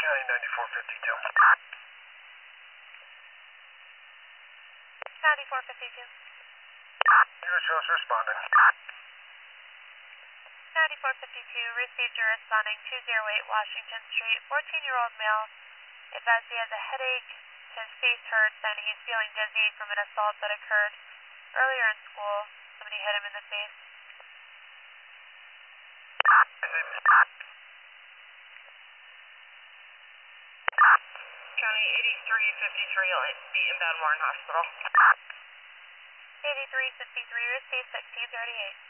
County 9452. County 452. U.S. House responding. County 452, received your responding 208 Washington Street. 14-year-old male advised he has a headache, his face hurts, and he's feeling dizzy from an assault that occurred earlier in school. Somebody hit him in the face. County 8353, I'll be inbound Warren Hospital. 8353, received 1638.